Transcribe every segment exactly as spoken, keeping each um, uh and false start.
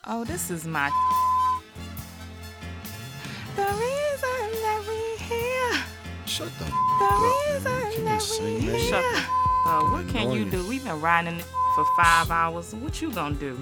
Oh, this is my the reason that we here. Shut the The up, man. reason Can you that sing, we man? here. Shut the up. What can you Annoying. do? We've been riding for five hours. What you gonna do?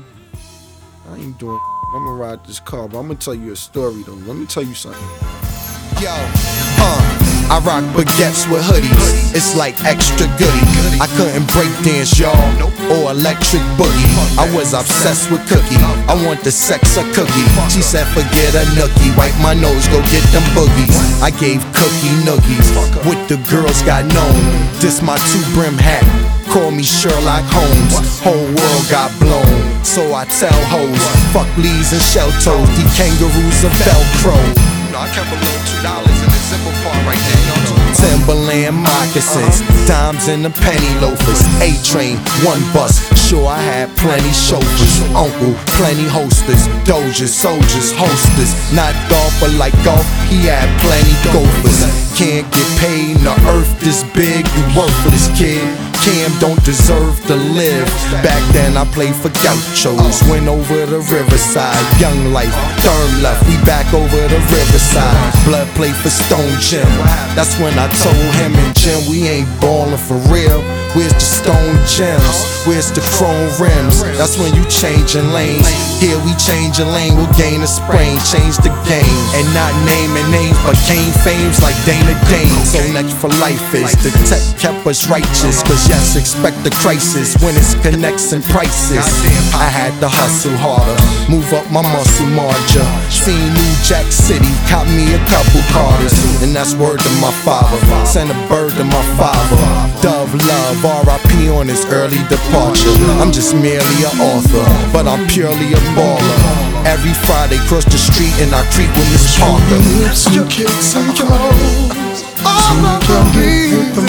I ain't doing I'm gonna ride this car, but I'm gonna tell you a story though. Let me tell you something. Yo, uh, I rock baguettes with hoodies. It's like extra goody. I couldn't break dance, y'all, or electric boogie. I was obsessed with Cookie. I want the sex of Cookie. She said, forget a nookie. Wipe my nose, go get them boogies. I gave Cookie noogies. What the girls got known. This my two brim hat. Call me Sherlock Holmes. Whole world got blown. So I tell hoes, fuck Lees and shell toes. These kangaroos are Velcro. I kept a little two dollars in the zipper part right there, you know. Timberland moccasins, dimes in the penny loafers. A-train, one bus, sure I had plenty chauffeurs. Uncle, plenty hosters, doges, soldiers, hosters. Not golf, but like golf, he had plenty gophers. Can't get paid, the earth this big, you worthless kid. Cam don't deserve to live. Back then I played for gauchos. Went over the riverside. Young life, term left. We back over the riverside. Blood played for Stone Jim. That's when I told him and Jim we ain't ballin' for real. Where's the stone gems? Where's the chrome rims? That's when you changin' lanes. Here we change a lane, we'll gain a sprain. Change the game and not naming names, but gain fames like Dana Dane. So next for life is the tech kept us righteous. Cause yes, expect the crisis when it's connects and prices. I had to hustle harder, move up my muscle margin. Seen New Jack City, caught me a couple Carters. And that's word to my father, send a bird to my father. Dove love, R I P on his early departure. I'm just merely an author, but I'm purely a baller. Every Friday cross the street and I creep with Miss Parker. You kids and clothes. All of the reasons.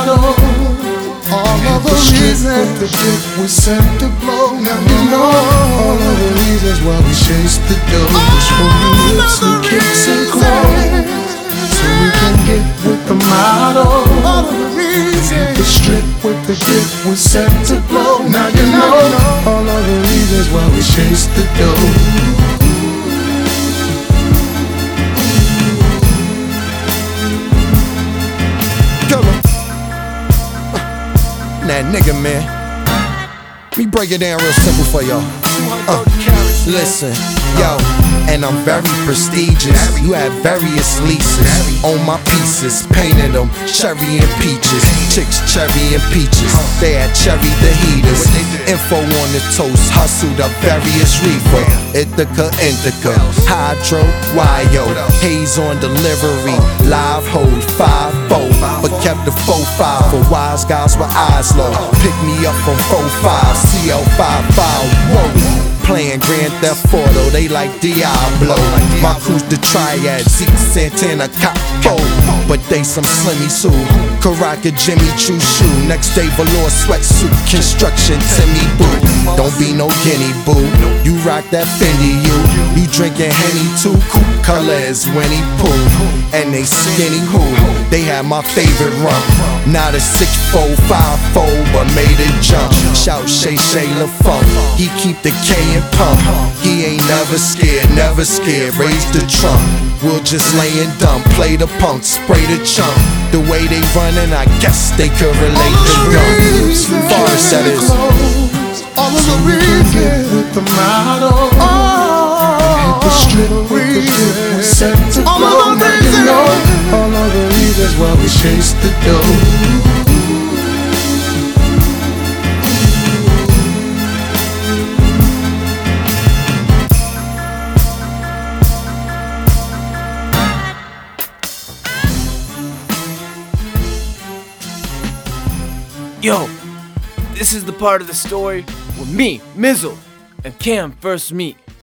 All of the reasons the dick was sent to blow. Now you know all of the reasons why we chase the dough. Push for your lips and kicks and clothes, so we can get with the motto. All of the reasons the strip with the dick was sent to blow. Now you know all of the reasons why we chase the dough. That nigga, man. Let me break it down real simple for y'all. Uh, listen, yo, and I'm very prestigious. You have various leases on my pieces, painted them cherry and peaches. Chicks cherry and peaches, they had cherry the heaters. Info on the toast, hustle the various reefer. Ithaca, indica, hydro, wyo. Haze on delivery, live hold five fold, but kept the four five for wise guys with eyes low. Pick me up from four five, C L five five, whoa. Playing Grand Theft Auto, they like Diablo. My crew's the Triad, Zeke, Santana, Capo. But they some Slimmy Sue, Karaka, Jimmy Choo Shoe. Next day velour sweatsuit, construction Timmy Boo. Don't be no guinea boo, you rock that Fendi you. You drinking Henny too, cool color is Winnie Pooh. And they skinny who, they have my favorite rum. Not a six four five four, but made it jump. Shout Shay Shay LaFunk, he keep the K and pump. He ain't never scared, never scared, raise the trump. We'll just lay and dump, play the punk, spray the chump. The way they runnin', I guess they could relate to gun. Forest that is. All of the reasons with the motto. Hit the strip with the dip was set to blow. Now you know all of the reasons why we chase the dough. Yo, this is the part of the story where me, Mizzle, and Cam first meet.